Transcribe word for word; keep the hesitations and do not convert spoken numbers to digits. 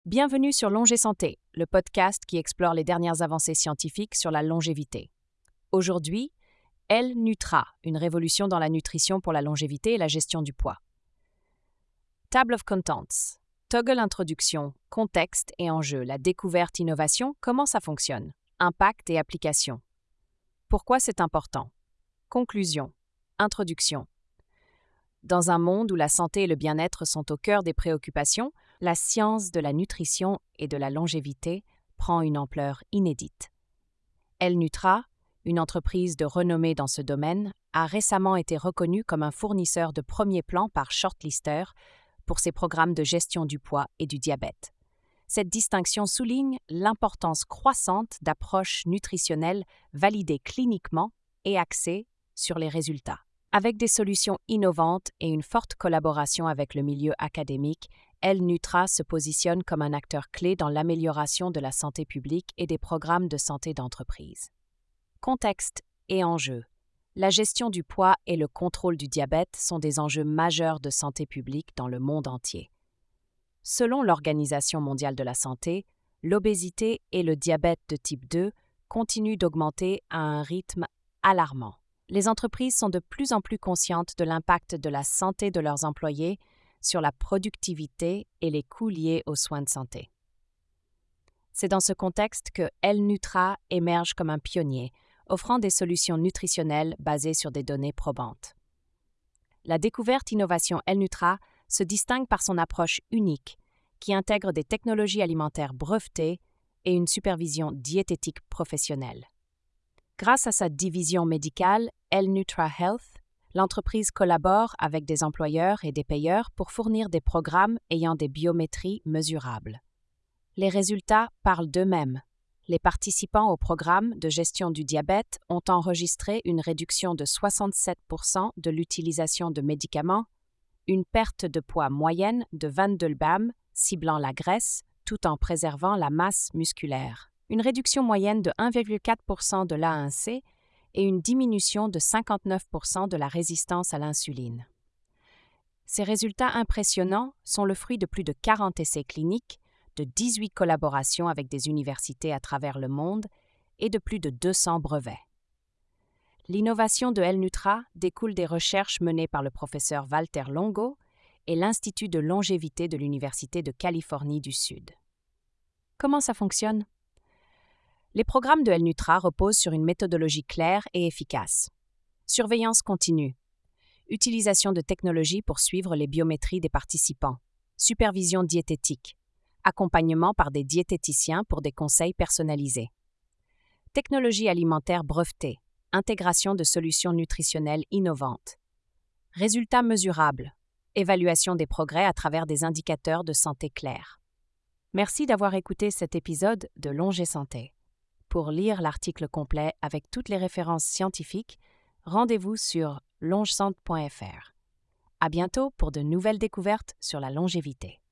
Bienvenue sur Longe et Santé, le podcast qui explore les dernières avancées scientifiques sur la longévité. Aujourd'hui, L-Nutra, une révolution dans la nutrition pour la longévité et la gestion du poids. Table of Contents. Toggle introduction, contexte et enjeux, la découverte, innovation, comment ça fonctionne, impact et application. Pourquoi c'est important? Conclusion. Introduction. Dans un monde où la santé et le bien-être sont au cœur des préoccupations, la science de la nutrition et de la longévité prend une ampleur inédite. L-Nutra, une entreprise de renommée dans ce domaine, a récemment été reconnue comme un fournisseur de premier plan par Shortlister pour ses programmes de gestion du poids et du diabète. Cette distinction souligne l'importance croissante d'approches nutritionnelles validées cliniquement et axées sur les résultats. Avec des solutions innovantes et une forte collaboration avec le milieu académique, L-Nutra se positionne comme un acteur clé dans l'amélioration de la santé publique et des programmes de santé d'entreprise. Contexte et enjeux. La gestion du poids et le contrôle du diabète sont des enjeux majeurs de santé publique dans le monde entier. Selon l'Organisation mondiale de la santé, l'obésité et le diabète de type deux continuent d'augmenter à un rythme alarmant. Les entreprises sont de plus en plus conscientes de l'impact de la santé de leurs employés sur la productivité et les coûts liés aux soins de santé. C'est dans ce contexte que L-Nutra émerge comme un pionnier, offrant des solutions nutritionnelles basées sur des données probantes. La découverte innovation L-Nutra se distingue par son approche unique, qui intègre des technologies alimentaires brevetées et une supervision diététique professionnelle. Grâce à sa division médicale, L-Nutra Health, l'entreprise collabore avec des employeurs et des payeurs pour fournir des programmes ayant des biométries mesurables. Les résultats parlent d'eux-mêmes. Les participants au programme de gestion du diabète ont enregistré une réduction de soixante-sept pour cent de l'utilisation de médicaments, une perte de poids moyenne de vingt-deux grammes, ciblant la graisse, tout en préservant la masse musculaire, une réduction moyenne de un virgule quatre pour cent de l'A un C et une diminution de cinquante-neuf pour cent de la résistance à l'insuline. Ces résultats impressionnants sont le fruit de plus de quarante essais cliniques, de dix-huit collaborations avec des universités à travers le monde et de plus de deux cents brevets. L'innovation de L-Nutra découle des recherches menées par le professeur Walter Longo et l'Institut de longévité de l'Université de Californie du Sud. Comment ça fonctionne? Les programmes de L-Nutra reposent sur une méthodologie claire et efficace. Surveillance continue. Utilisation de technologies pour suivre les biométries des participants. Supervision diététique. Accompagnement par des diététiciens pour des conseils personnalisés. Technologie alimentaire brevetée. Intégration de solutions nutritionnelles innovantes. Résultats mesurables. Évaluation des progrès à travers des indicateurs de santé clairs. Merci d'avoir écouté cet épisode de Longe et Santé. Pour lire l'article complet avec toutes les références scientifiques, rendez-vous sur longesante point f r. À bientôt pour de nouvelles découvertes sur la longévité.